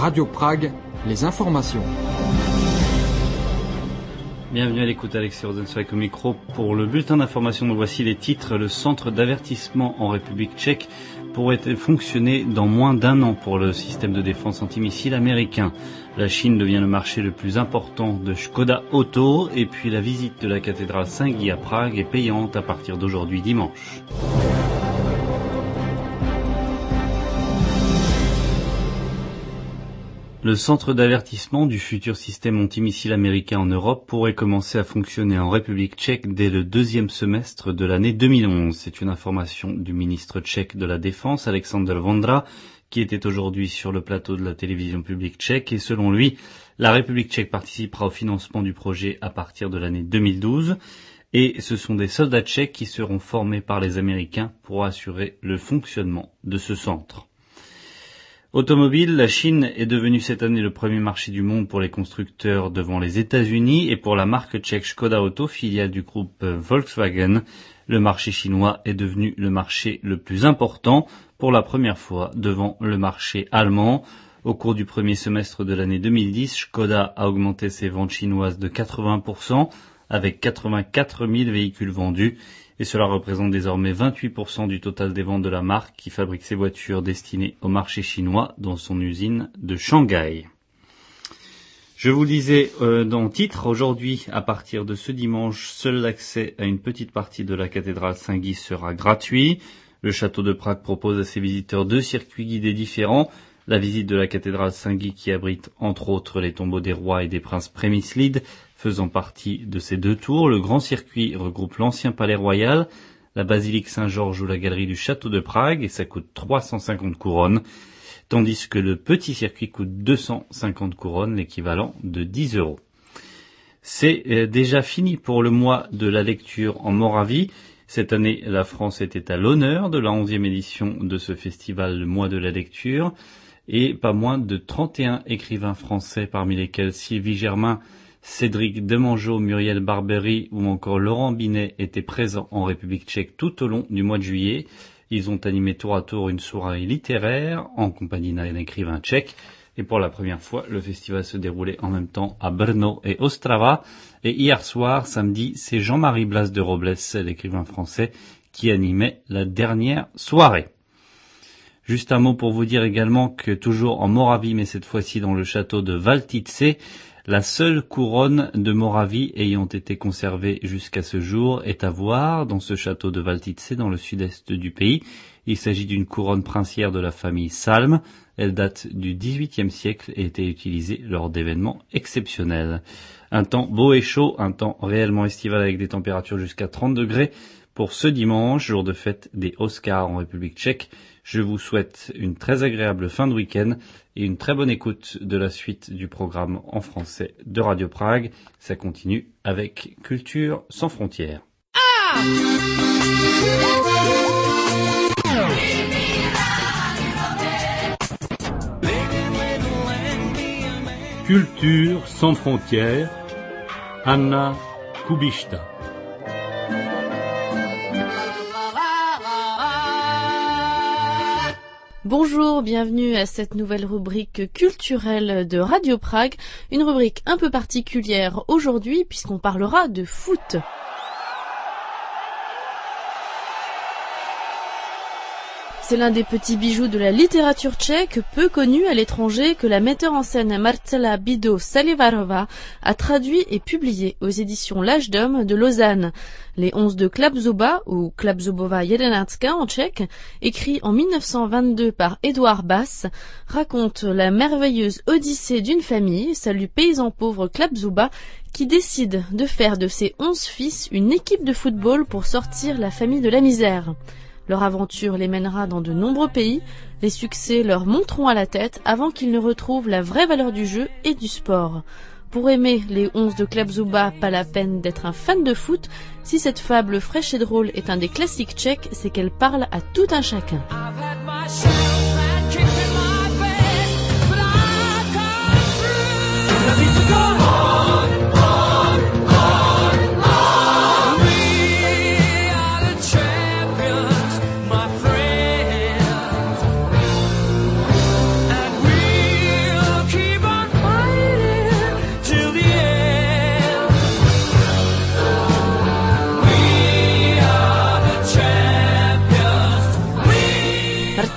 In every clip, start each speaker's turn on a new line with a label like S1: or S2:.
S1: Radio Prague, les informations.
S2: Bienvenue à l'écoute, Alexis Rosenzweig au micro pour le bulletin d'information. Nous voici les titres. Le centre d'avertissement en République tchèque pourrait fonctionner dans moins d'un an pour le système de défense antimissile américain. La Chine devient le marché le plus important de Škoda Auto et puis la visite de la cathédrale Saint-Guy à Prague est payante à partir d'aujourd'hui dimanche. Le centre d'avertissement du futur système antimissile américain en Europe pourrait commencer à fonctionner en République tchèque dès le deuxième semestre de l'année 2011. C'est une information du ministre tchèque de la Défense, Alexander Vondra, qui était aujourd'hui sur le plateau de la télévision publique tchèque. Et selon lui, la République tchèque participera au financement du projet à partir de l'année 2012. Et ce sont des soldats tchèques qui seront formés par les Américains pour assurer le fonctionnement de ce centre. Automobile, la Chine est devenue cette année le premier marché du monde pour les constructeurs devant les États-Unis et pour la marque tchèque Škoda Auto, filiale du groupe Volkswagen. Le marché chinois est devenu le marché le plus important pour la première fois devant le marché allemand. Au cours du premier semestre de l'année 2010, Škoda a augmenté ses ventes chinoises de 80% avec 84 000 véhicules vendus. Et cela représente désormais 28% du total des ventes de la marque qui fabrique ses voitures destinées au marché chinois dans son usine de Shanghai. Je vous le disais dans le titre, aujourd'hui, à partir de ce dimanche, seul l'accès à une petite partie de la cathédrale Saint-Guy sera gratuit. Le château de Prague propose à ses visiteurs 2 circuits guidés différents. La visite de la cathédrale Saint-Guy qui abrite entre autres les tombeaux des rois et des princes Přemyslides faisant partie de ces 2 tours. Le grand circuit regroupe l'ancien palais royal, la basilique Saint-Georges ou la galerie du château de Prague et ça coûte 350 couronnes, tandis que le petit circuit coûte 250 couronnes, l'équivalent de 10 €. C'est déjà fini pour le mois de la lecture en Moravie. Cette année, la France était à l'honneur de la 11e édition de ce festival, le mois de la lecture, et pas moins de 31 écrivains français, parmi lesquels Sylvie Germain, Cédric Demangeau, Muriel Barbery ou encore Laurent Binet étaient présents en République tchèque tout au long du mois de juillet. Ils ont animé tour à tour une soirée littéraire en compagnie d'un écrivain tchèque. Et pour la première fois, le festival se déroulait en même temps à Brno et Ostrava. Et hier soir, samedi, c'est Jean-Marie Blas de Robles, l'écrivain français, qui animait la dernière soirée. Juste un mot pour vous dire également que toujours en Moravie, mais cette fois-ci dans le château de Valtice, la seule couronne de Moravie ayant été conservée jusqu'à ce jour est à voir dans ce château de Valtice dans le sud-est du pays. Il s'agit d'une couronne princière de la famille Salm. Elle date du XVIIIe siècle et était utilisée lors d'événements exceptionnels. Un temps beau et chaud, un temps réellement estival avec des températures jusqu'à 30 degrés pour ce dimanche, jour de fête des Oscars en République tchèque. Je vous souhaite une très agréable fin de week-end et une très bonne écoute de la suite du programme en français de Radio Prague. Ça continue avec Culture sans frontières.
S3: Culture sans frontières, Anna Kubishta.
S4: Bonjour, bienvenue à cette nouvelle rubrique culturelle de Radio Prague, une rubrique un peu particulière aujourd'hui puisqu'on parlera de foot. C'est l'un des petits bijoux de la littérature tchèque, peu connu à l'étranger, que la metteur en scène Marcela Bido-Salivarová a traduit et publié aux éditions L'Âge d'Homme de Lausanne. Les 11 de Klapzuba, ou Klapzubova Jedenáctka en tchèque, écrit en 1922 par Édouard Bass, raconte la merveilleuse odyssée d'une famille, salut paysan pauvre Klapzuba, qui décide de faire de ses 11 fils une équipe de football pour sortir la famille de la misère. Leur aventure les mènera dans de nombreux pays, les succès leur monteront à la tête avant qu'ils ne retrouvent la vraie valeur du jeu et du sport. Pour aimer les 11 de Klapzuba, pas la peine d'être un fan de foot. Si cette fable fraîche et drôle est un des classiques tchèques, c'est qu'elle parle à tout un chacun.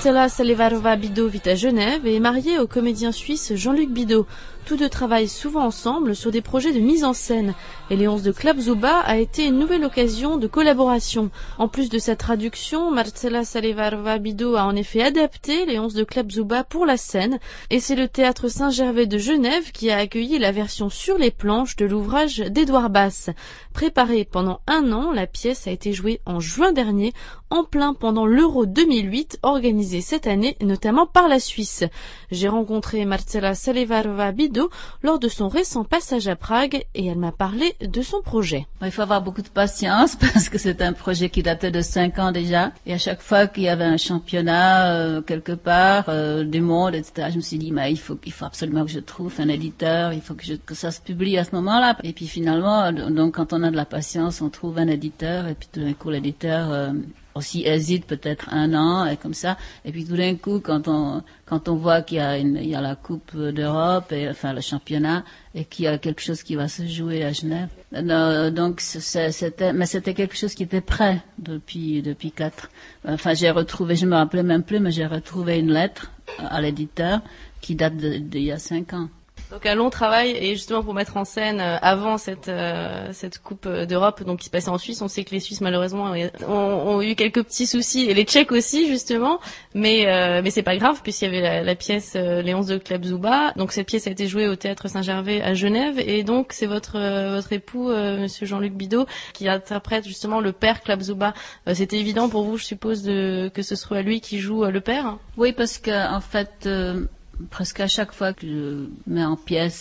S4: Marcela Salivarova-Bidot vit à Genève et est mariée au comédien suisse Jean-Luc Bidot. Tous deux travaillent souvent ensemble sur des projets de mise en scène. Et les 11 de Club Zuba a été une nouvelle occasion de collaboration. En plus de sa traduction, Marcela Salivarova-Bidot a en effet adapté les 11 de Club Zuba pour la scène. Et c'est le Théâtre Saint-Gervais de Genève qui a accueilli la version sur les planches de l'ouvrage d'Édouard Basse. Préparée pendant 1 an, la pièce a été jouée en juin dernier, en plein pendant l'Euro 2008, organisé cette année notamment par la Suisse. J'ai rencontré Marcela Salivarova-Bidot lors de son récent passage à Prague et elle m'a parlé de son projet.
S5: Il faut avoir beaucoup de patience parce que c'est un projet qui datait de 5 ans déjà. Et à chaque fois qu'il y avait un championnat quelque part du monde, etc., je me suis dit, il faut absolument que je trouve un éditeur, il faut que ça se publie à ce moment-là. Et puis finalement, donc quand on a de la patience, on trouve un éditeur et puis tout d'un coup l'éditeur aussi hésite peut-être 1 an et comme ça. Et puis tout d'un coup, quand on voit qu'il y a la Coupe d'Europe et enfin le championnat et qu'il y a quelque chose qui va se jouer à Genève, donc c'était quelque chose qui était prêt depuis 4. Enfin j'ai retrouvé, je me rappelais même plus, mais j'ai retrouvé une lettre à l'éditeur qui date d'il y a 5 ans.
S4: Donc un long travail et justement pour mettre en scène avant cette Coupe d'Europe donc qui se passait en Suisse. On sait que les Suisses malheureusement ont eu quelques petits soucis et les Tchèques aussi justement, mais c'est pas grave puisqu'il y avait la pièce Les 11 de Club Zuba. Donc cette pièce a été jouée au Théâtre Saint-Gervais à Genève et donc c'est votre époux monsieur Jean-Luc Bidot qui interprète justement le père Club Zuba. C'était évident pour vous, je suppose, que ce soit lui qui joue le père.
S5: Oui, parce que en fait presque à chaque fois que je mets en pièce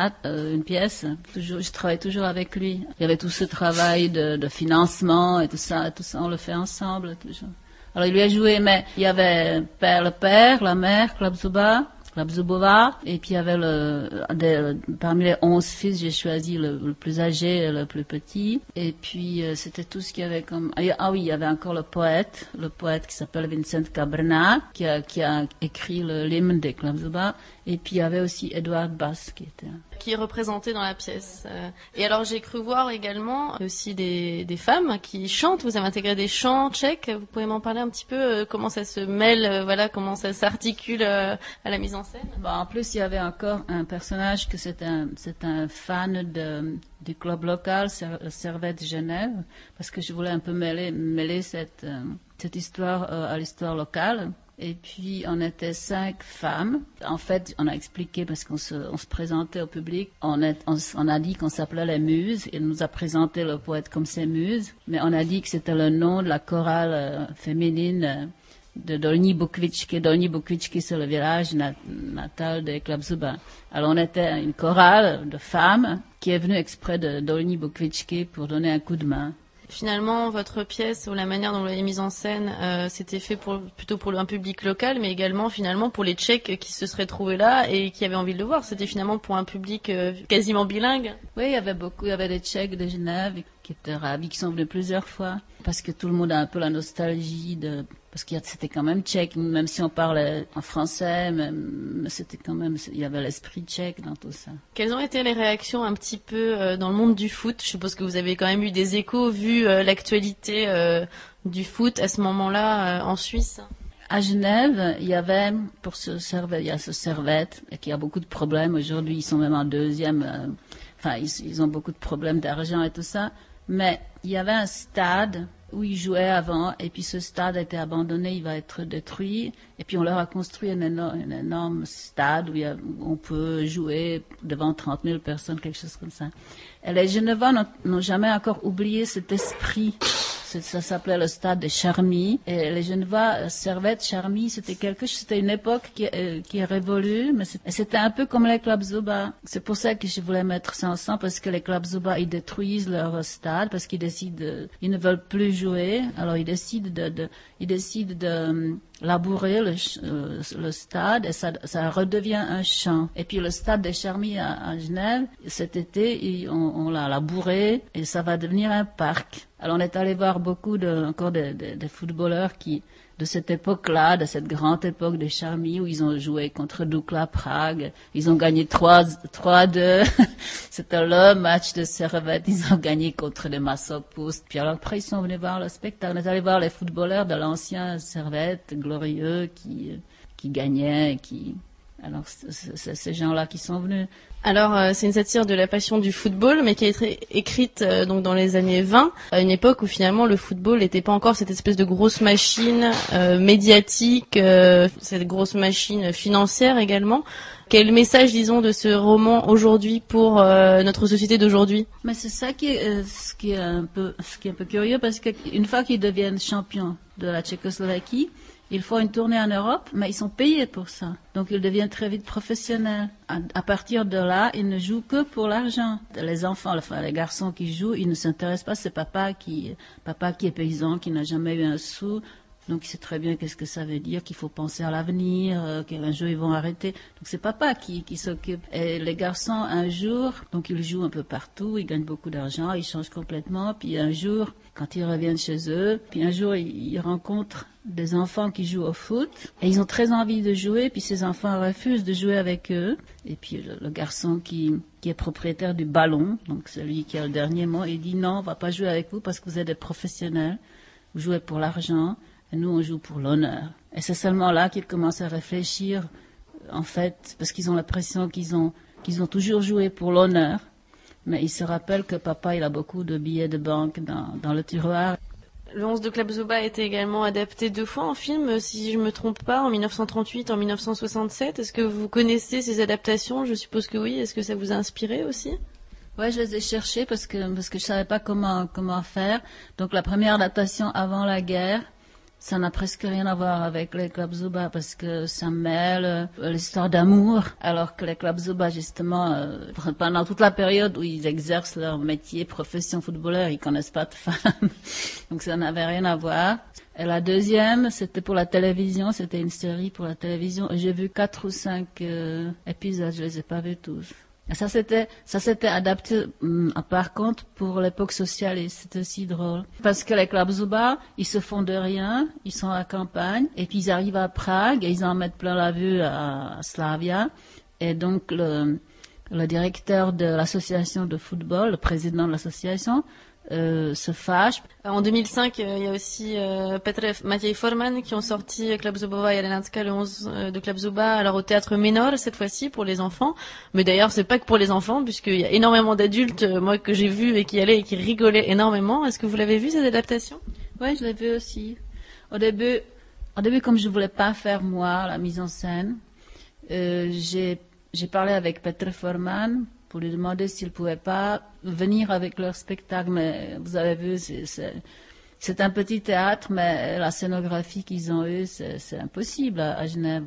S5: une pièce, je travaille toujours avec lui. Il y avait tout ce travail de financement et tout ça, on le fait ensemble toujours. Alors il lui a joué, mais il y avait le père, la mère, Club Zubova, et puis il y avait parmi les 11 fils, j'ai choisi le plus âgé et le plus petit, et puis c'était tout ce qu'il y avait comme... Ah oui, il y avait encore le poète qui s'appelle Vincent Cabrna, qui a écrit l'hymne des Club Zuba, et puis il y avait aussi Édouard Basse qui est représenté
S4: dans la pièce. Et alors j'ai cru voir également aussi des femmes qui chantent. Vous avez intégré des chants tchèques. Vous pouvez m'en parler un petit peu comment ça se mêle, comment ça s'articule à la mise en scène.
S5: En plus il y avait encore un personnage que c'est un fan du club local Servette Genève, parce que je voulais un peu mêler cette histoire à l'histoire locale. Et puis, on était 5 femmes. En fait, on a expliqué parce qu'on se présentait au public. On a dit qu'on s'appelait les Muses. Il nous a présenté le poète comme ses muses. Mais on a dit que c'était le nom de la chorale féminine de Dolní Bukvičky. Dolní Bukvičky, c'est le village natal des Club Zuba. Alors, on était une chorale de femmes qui est venue exprès de Dolní Bukvičky pour donner un coup de main.
S4: Finalement, votre pièce ou la manière dont vous l'avez mise en scène, c'était fait plutôt pour un public local, mais également finalement pour les Tchèques qui se seraient trouvés là et qui avaient envie de le voir. C'était finalement pour un public quasiment bilingue.
S5: Oui, il y avait des Tchèques de Genève qui étaient ravis, qui sont venus plusieurs fois, parce que tout le monde a un peu la nostalgie parce que c'était quand même tchèque, même si on parlait en français, mais c'était quand même, il y avait l'esprit tchèque dans tout ça.
S4: Quelles ont été les réactions un petit peu dans le monde du foot? Je suppose que vous avez quand même eu des échos vu l'actualité du foot à ce moment-là en Suisse.
S5: À Genève, il y avait il y a ce Servette qui a beaucoup de problèmes aujourd'hui. Ils sont même en 2e. Ils ont beaucoup de problèmes d'argent et tout ça. Mais il y avait un stade où ils jouaient avant, et puis ce stade a été abandonné, il va être détruit, et puis on leur a construit un énorme stade où on peut jouer devant 30 000 personnes, quelque chose comme ça. Et les Genevois n'ont jamais encore oublié cet esprit. Ça s'appelait le stade de Charmy. Et les Genevois, Servette, Charmy, c'était une époque qui est révolue, mais c'était un peu comme les Club Zuba. C'est pour ça que je voulais mettre ça ensemble, parce que les Club Zuba, ils détruisent leur stade, parce qu'ils ils ne veulent plus jouer. Alors ils décident de labourer le stade, et ça redevient un champ. Et puis le stade de Charmy à Genève, cet été, on l'a labouré, et ça va devenir un parc. Alors on est allé voir beaucoup encore des footballeurs qui de cette époque-là, de cette grande époque de Charmy où ils ont joué contre Dukla Prague. Ils ont gagné 3-2. C'était le match de Servette. Ils ont gagné contre les Masopust. Puis alors après, ils sont venus voir le spectacle. On est allé voir les footballeurs de l'ancien Servette, glorieux, qui gagnaient, alors, c'est ces gens-là qui sont venus.
S4: Alors, c'est une satire de la passion du football, mais qui a été écrite donc dans les années 20, à une époque où finalement le football n'était pas encore cette espèce de grosse machine médiatique, cette grosse machine financière également. Quel message, disons, de ce roman aujourd'hui pour notre société d'aujourd'hui?
S5: Mais c'est ça qui est un peu curieux, parce qu'une fois qu'ils deviennent champions de la Tchécoslovaquie, ils font une tournée en Europe, mais ils sont payés pour ça. Donc ils deviennent très vite professionnels. À partir de là, ils ne jouent que pour l'argent. Les enfants, enfin les garçons qui jouent, ils ne s'intéressent pas. C'est papa qui est paysan, qui n'a jamais eu un sou. Donc il sait très bien qu'est-ce que ça veut dire, qu'il faut penser à l'avenir, qu'un jour ils vont arrêter. Donc c'est papa qui s'occupe. Et les garçons, un jour, donc ils jouent un peu partout, ils gagnent beaucoup d'argent, ils changent complètement. Puis un jour, quand ils reviennent chez eux, puis un jour ils rencontrent des enfants qui jouent au foot et ils ont très envie de jouer, puis ces enfants refusent de jouer avec eux. Et puis le garçon qui est propriétaire du ballon, donc celui qui a le dernier mot, il dit non, on va pas jouer avec vous parce que vous êtes des professionnels, vous jouez pour l'argent. Et nous, on joue pour l'honneur. Et c'est seulement là qu'ils commencent à réfléchir, en fait, parce qu'ils ont l'impression qu'ils ont toujours joué pour l'honneur. Mais ils se rappellent que papa, il a beaucoup de billets de banque dans le tiroir.
S4: Le 11 de Klapsouba a été également adapté 2 fois en film, si je me trompe pas, en 1938, en 1967. Est-ce que vous connaissez ces adaptations? Je suppose que oui. Est-ce que ça vous a inspiré aussi?
S5: Ouais, je les ai cherchées parce que je savais pas comment faire. Donc la première adaptation avant la guerre, ça n'a presque rien à voir avec les Klapsouba parce que ça mêle l'histoire d'amour, alors que les Klapsouba, justement, pendant toute la période où ils exercent leur métier, profession footballeur, ils connaissent pas de femmes. Donc ça n'avait rien à voir. Et la deuxième, c'était pour la télévision, c'était une série pour la télévision. J'ai vu 4 ou 5 épisodes, je les ai pas vus tous. Et ça s'était adapté, par contre, pour l'époque socialiste. C'était aussi drôle. Parce que les Klapsouba, ils se font de rien, ils sont à la campagne, et puis ils arrivent à Prague, et ils en mettent plein la vue à Slavia. Et donc, le directeur de l'association de football, le président de l'association, se fâche.
S4: En 2005, il y a aussi Petr et Matěj Forman qui ont sorti Klapsouba et Jelenatska, le 11 de Klapsouba, alors au théâtre Ménor cette fois-ci pour les enfants. Mais d'ailleurs, c'est pas que pour les enfants, puisqu'il y a énormément d'adultes, moi que j'ai vu et qui allaient et qui rigolaient énormément. Est-ce que vous l'avez vu cette adaptation?
S5: Oui, je l'ai vu aussi. Au début, comme je voulais pas faire moi la mise en scène, j'ai parlé avec Petr Forman pour lui demander s'il pouvait pas venir avec leur spectacle. Mais vous avez vu, c'est un petit théâtre, mais la scénographie qu'ils ont eue, c'est impossible à Genève.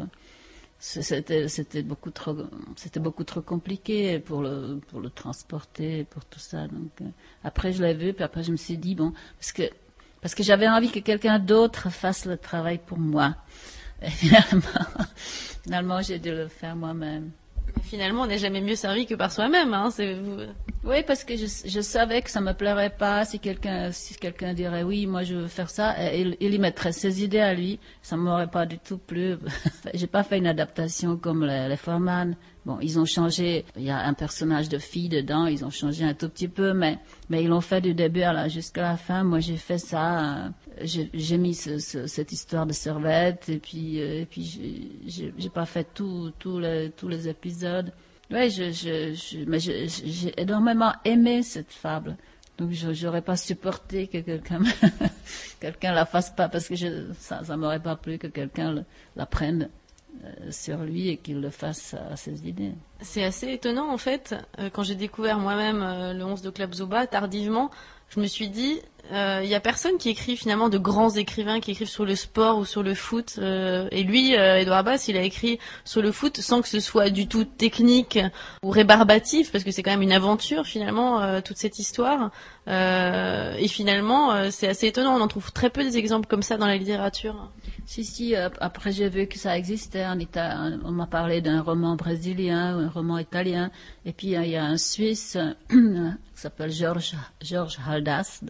S5: C'était beaucoup trop compliqué pour le transporter, pour tout ça. Donc après je l'ai vu, puis après je me suis dit bon, parce que j'avais envie que quelqu'un d'autre fasse le travail pour moi. Et finalement j'ai dû le faire moi-même.
S4: Finalement, on n'est jamais mieux servi que par soi-même, hein.
S5: Oui, parce que je savais que ça me plairait pas si quelqu'un dirait oui, moi je veux faire ça, et il y mettrait ses idées à lui, ça m'aurait pas du tout plu. J'ai pas fait une adaptation comme les Forman. Bon, ils ont changé, il y a un personnage de fille dedans, ils ont changé un tout petit peu, mais ils l'ont fait du début jusqu'à la fin. Moi, j'ai fait ça, j'ai mis cette histoire de Servette, et puis j'ai pas fait tous les épisodes. Ouais, mais j'ai énormément aimé cette fable. Donc, j'aurais pas supporté que quelqu'un la fasse pas, parce que ça m'aurait pas plu que quelqu'un la prenne sur lui et qu'il le fasse à ses idées.
S4: C'est assez étonnant en fait, quand j'ai découvert moi-même le 11 de Klapsouba tardivement, je me suis dit il y a personne qui écrit finalement, de grands écrivains qui écrivent sur le sport ou sur le foot, et lui, Édouard Bass, il a écrit sur le foot sans que ce soit du tout technique ou rébarbatif, parce que c'est quand même une aventure finalement, toute cette histoire, et finalement c'est assez étonnant, on en trouve très peu des exemples comme ça dans la littérature.
S5: Si, après j'ai vu que ça existait on m'a parlé d'un roman brésilien, un roman italien, et puis il y a un Suisse qui s'appelle Georges Haldas, d'origine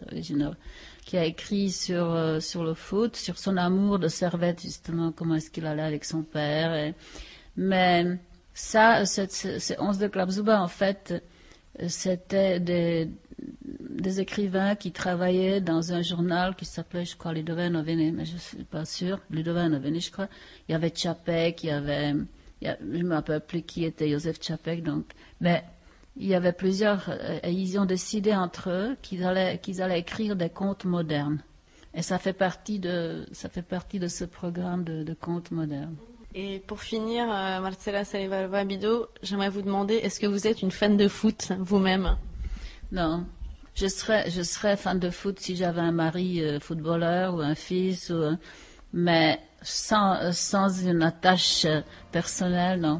S5: qui a écrit sur le foot, sur son amour de Servette, justement, comment est-ce qu'il allait avec son père. Mais ça, ces 11 de Klapzuba, en fait, c'était des écrivains qui travaillaient dans un journal qui s'appelait, je crois, Lidové noviny, mais je ne suis pas sûre, Lidové noviny, je crois. Il y avait Čapek, je ne me rappelle plus qui était Josef Čapek, donc, mais il y avait plusieurs, et ils ont décidé entre eux qu'ils allaient écrire des contes modernes. Et ça fait partie de ce programme de contes modernes.
S4: Et pour finir, Marcela Salivarova-Bido, j'aimerais vous demander, est-ce que vous êtes une fan de foot, vous-même?
S5: Non. Je serais fan de foot si j'avais un mari footballeur ou un fils, mais sans une attache personnelle, non.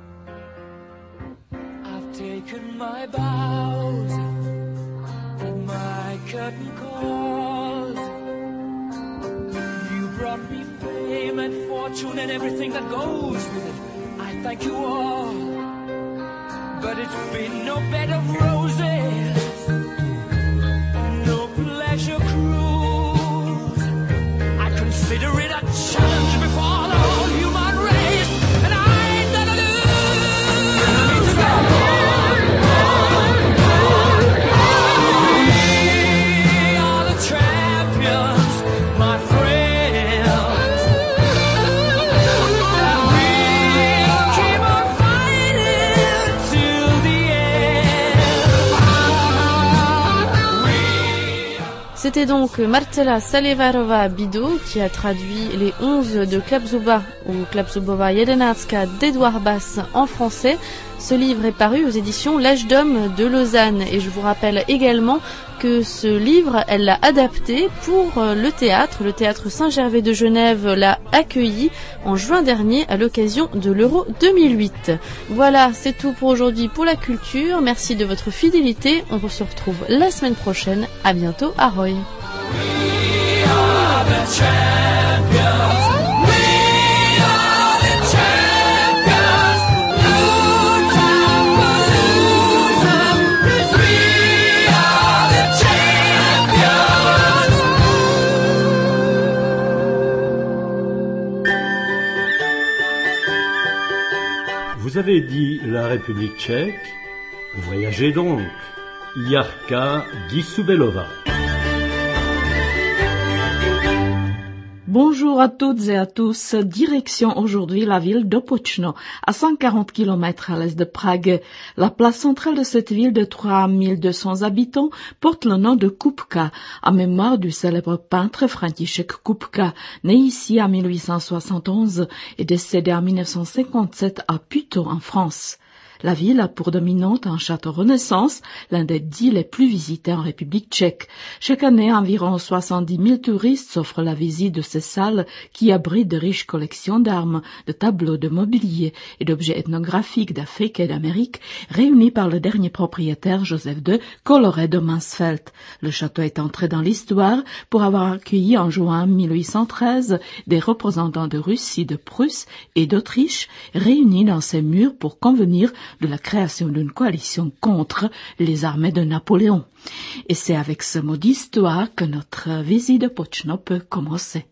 S6: I've taken my bows and my curtain calls. You brought me fame and fortune and everything that goes with it. I thank you all, but it's been no bed of roses, no pleasure cruise. I consider it a challenge before the whole human race, and I ain't gonna lose. We are the champions, my friends, and we'll keep on fighting till the end.
S4: C'était donc Marcela Salivarova-Bido qui a traduit les 11 de Klapzuba ou Klapzubova Jedenacka d'Édouard Bass en français. Ce livre est paru aux éditions L'Âge d'Homme de Lausanne et je vous rappelle également que ce livre, elle l'a adapté pour le théâtre Saint-Gervais de Genève l'a accueilli en juin dernier à l'occasion de l'Euro 2008. Voilà, c'est tout pour aujourd'hui pour la culture. Merci de votre fidélité. On se retrouve la semaine prochaine. À bientôt à Roy.
S6: We are the champions. We are the champions. No time for losers, 'cause we are the champions.
S3: Vous avez dit la République tchèque, voyagez donc. Jarka Gisubelova.
S7: Bonjour à toutes et à tous. Direction aujourd'hui la ville d'Opočno, à 140 km à l'est de Prague. La place centrale de cette ville de 3200 habitants porte le nom de Kupka, en mémoire du célèbre peintre František Kupka, né ici en 1871 et décédé en 1957 à Puteaux en France. La ville a pour dominante un château Renaissance, l'un des 10 les plus visités en République tchèque. Chaque année, environ 70 000 touristes s'offrent la visite de ces salles qui abritent de riches collections d'armes, de tableaux, de mobilier et d'objets ethnographiques d'Afrique et d'Amérique, réunis par le dernier propriétaire, Joseph II, coloré de Mansfeld. Le château est entré dans l'histoire pour avoir accueilli en juin 1813 des représentants de Russie, de Prusse et d'Autriche, réunis dans ses murs pour convenir de la création d'une coalition contre les armées de Napoléon. Et c'est avec ce mot d'histoire que notre visite de Počno peut commencer.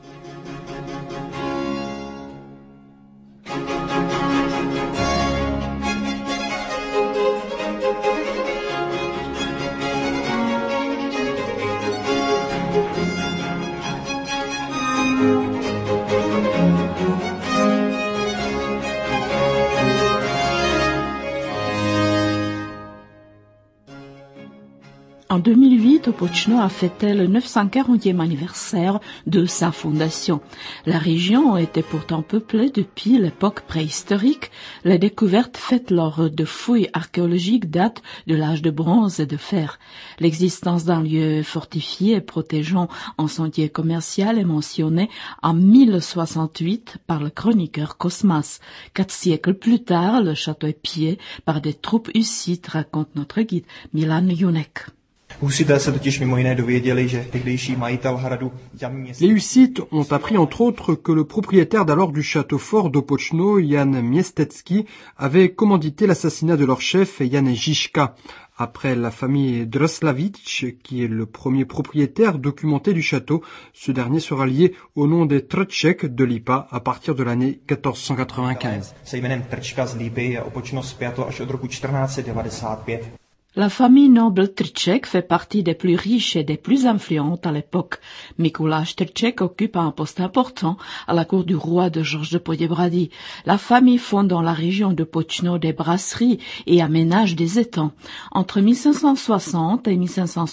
S7: En 2008, Opočno a fêté le 940e anniversaire de sa fondation. La région était pourtant peuplée depuis l'époque préhistorique. Les découvertes faites lors de fouilles archéologiques datent de l'âge de bronze et de fer. L'existence d'un lieu fortifié et protégeant un sentier commercial est mentionnée en 1068 par le chroniqueur Cosmas. 4 siècles plus tard, le château est pillé par des troupes hussites, raconte notre guide Milan Junek.
S1: Les Hussites ont appris entre autres que le propriétaire d'alors du château fort d'Opočno, Jan Miestecki, avait commandité l'assassinat de leur chef, Jan Žižka. Après la famille Draslavitch, qui est le premier propriétaire documenté du château, ce dernier sera lié au nom des Trček de Lipa à partir de l'année 1495.
S8: Se jménem Trčka z Lípy je Opočno spjato až od roku 1495.
S7: La famille noble Trček fait partie des plus riches et des plus influentes à l'époque. Mikuláš Trček occupe un poste important à la cour du roi de Georges de Poděbrady. La famille fonde dans la région de Opočno des brasseries et aménage des étangs. Entre 1560 et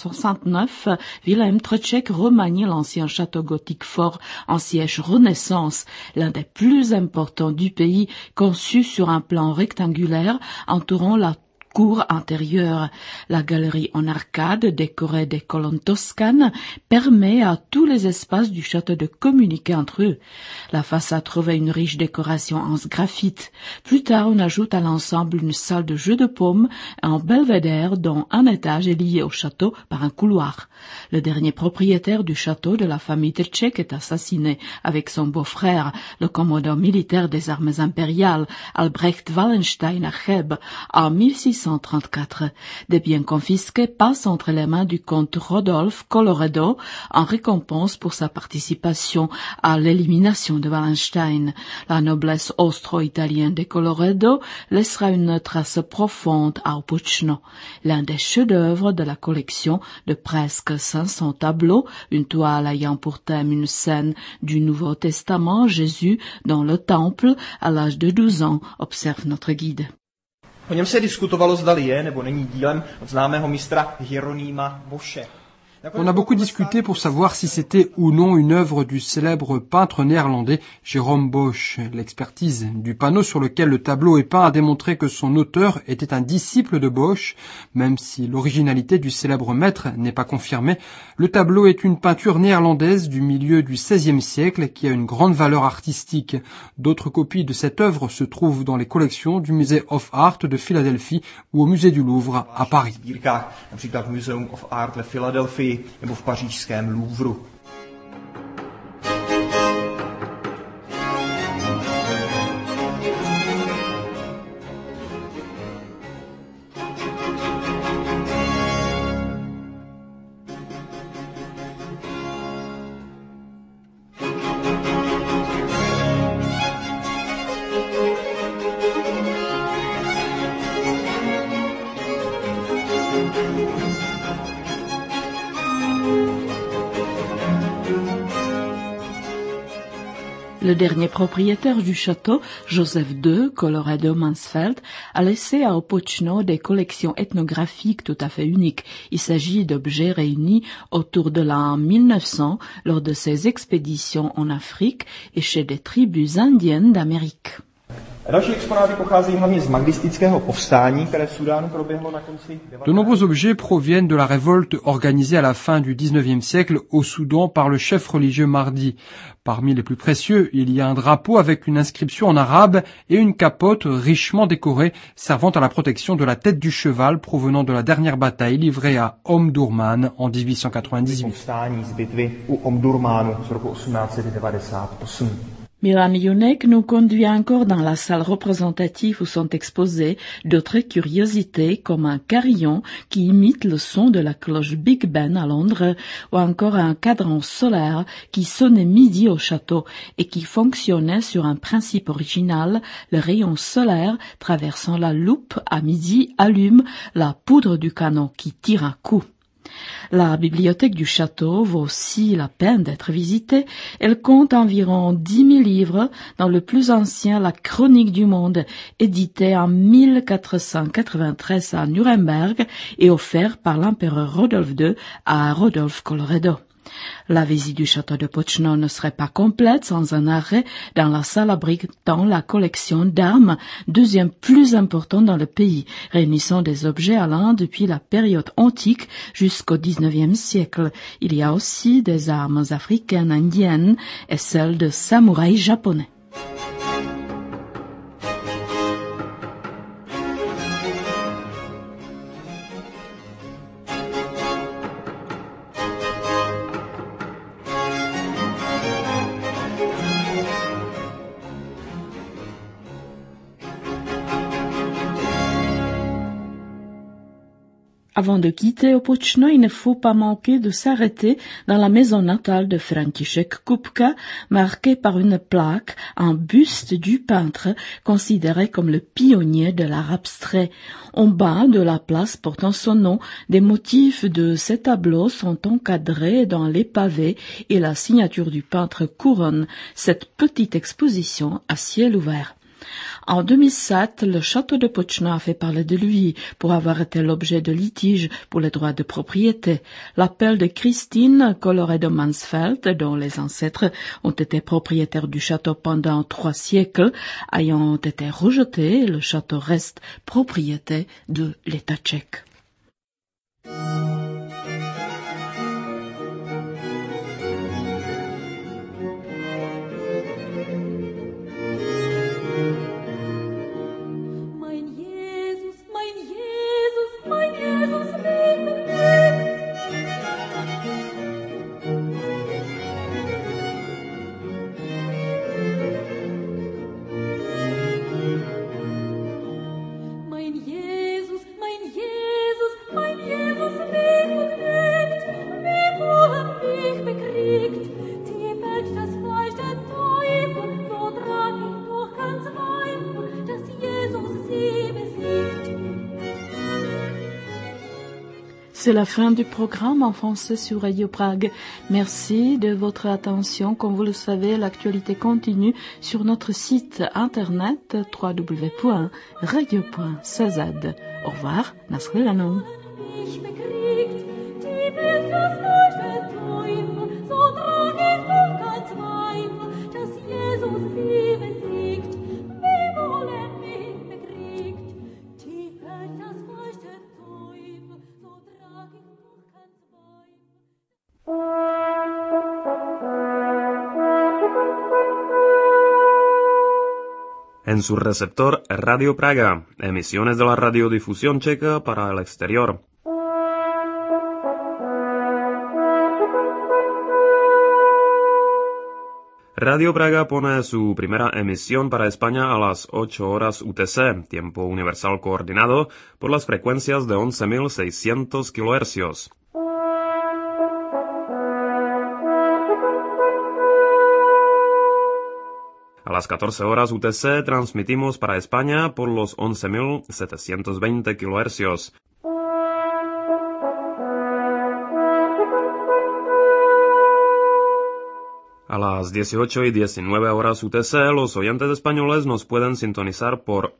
S7: 1569, Vilém Trček remanie l'ancien château gothique fort en siège Renaissance, l'un des plus importants du pays, conçu sur un plan rectangulaire entourant la cour intérieure. La galerie en arcade, décorée des colonnes toscanes, permet à tous les espaces du château de communiquer entre eux. La façade revêt une riche décoration en graphite. Plus tard, on ajoute à l'ensemble une salle de jeu de paume, un belvédère dont un étage est lié au château par un couloir. Le dernier propriétaire du château de la famille Trček est assassiné avec son beau-frère, le commandant militaire des armées impériales, Albrecht Wallenstein à Cheb, en 1634. Des biens confisqués passent entre les mains du comte Rodolphe Colloredo en récompense pour sa participation à l'élimination de Wallenstein. La noblesse austro-italienne de Colloredo laissera une trace profonde à Opočno. L'un des chefs-d'œuvre de la collection de presque 500 tableaux, une toile ayant pour thème une scène du Nouveau Testament, Jésus dans le temple à l'âge de 12 ans, observe notre guide.
S8: O něm se diskutovalo, zdali je nebo není dílem od známého mistra Hieronýma Boše.
S1: On a beaucoup discuté pour savoir si c'était ou non une œuvre du célèbre peintre néerlandais Jérôme Bosch. L'expertise du panneau sur lequel le tableau est peint a démontré que son auteur était un disciple de Bosch, même si l'originalité du célèbre maître n'est pas confirmée. Le tableau est une peinture néerlandaise du milieu du XVIe siècle qui a une grande valeur artistique. D'autres copies de cette œuvre se trouvent dans les collections du Musée of Art de Philadelphie ou au Musée du Louvre à Paris.
S8: Například v Museum of Art ve Philadelphii nebo v pařížském Louvru.
S7: Le dernier propriétaire du château, Joseph II Colloredo Mansfeld, a laissé à Opočno des collections ethnographiques tout à fait uniques. Il s'agit d'objets réunis autour de l'an 1900 lors de ses expéditions en Afrique et chez des tribus indiennes d'Amérique.
S8: Další exponáty pocházejí hlavně z magdistického povstání, které v Sudánu proběhlo na konci.
S1: De nombreux objets proviennent de la révolte organisée à la fin du XIXe siècle au Soudan par le chef religieux Mahdi. Parmi les plus précieux, il y a un drapeau avec une inscription en arabe et une capote richement décorée servant à la protection de la tête du cheval provenant de la dernière bataille livrée à Omdurman en 1898.
S8: Povstání z bitvy u Omdurmanu z roku 1898.
S7: Milan Junek nous conduit encore dans la salle représentative où sont exposées d'autres curiosités comme un carillon qui imite le son de la cloche Big Ben à Londres ou encore un cadran solaire qui sonnait midi au château et qui fonctionnait sur un principe original. Le rayon solaire traversant la loupe à midi allume la poudre du canon qui tire un coup. La bibliothèque du château vaut aussi la peine d'être visitée. Elle compte environ 10 000 livres, dont le plus ancien, la Chronique du Monde, édité en 1493 à Nuremberg et offert par l'empereur Rodolphe II à Rodolphe Colloredo. La visite du château de Opočno ne serait pas complète sans un arrêt dans la salle abritant la collection d'armes, deuxième plus importante dans le pays, réunissant des objets allant depuis la période antique jusqu'au XIXe siècle. Il y a aussi des armes africaines, indiennes et celles de samouraïs japonais. Avant de quitter Opočno, il ne faut pas manquer de s'arrêter dans la maison natale de František Kupka, marquée par une plaque, un buste du peintre, considéré comme le pionnier de l'art abstrait. En bas de la place portant son nom, des motifs de ces tableaux sont encadrés dans les pavés et la signature du peintre couronne cette petite exposition à ciel ouvert. En 2007, le château de Opočno a fait parler de lui pour avoir été l'objet de litiges pour les droits de propriété. L'appel de Christine Coloré de Mansfeld, dont les ancêtres ont été propriétaires du château pendant 3 siècles, ayant été rejeté, le château reste propriété de l'État tchèque. C'est la fin du programme en français sur Radio Prague. Merci de votre attention. Comme vous le savez, l'actualité continue sur notre site internet www.radio.cz. Au revoir, nashledanou.
S9: En su receptor Radio Praga, emisiones de la radiodifusión checa para el exterior. Radio Praga pone su primera emisión para España a las 8 horas UTC, tiempo universal coordinado, por las frecuencias de 11.600 kHz. A las 14 horas UTC transmitimos para España por los 11.720 kHz. A las 18 y 19 horas UTC, los oyentes españoles nos pueden sintonizar por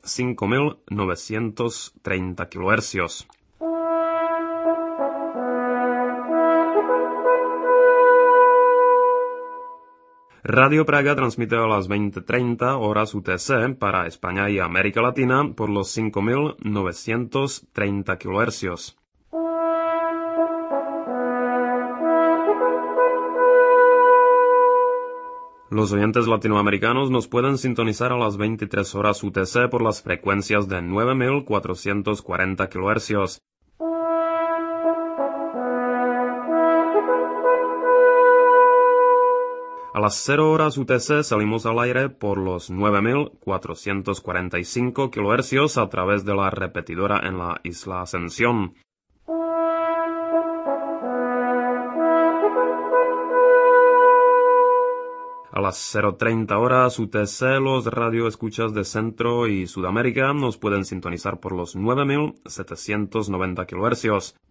S9: 5.930 kHz. Radio Praga transmite a las 20:30 horas UTC para España y América Latina por los 5.930 kHz. Los oyentes latinoamericanos nos pueden sintonizar a las 23 horas UTC por las frecuencias de 9.440 kHz. A las 0 horas UTC salimos al aire por los 9.445 kHz a través de la repetidora en la Isla Ascensión. A las 0:30 horas UTC, los radioescuchas de Centro y Sudamérica nos pueden sintonizar por los 9.790 kHz.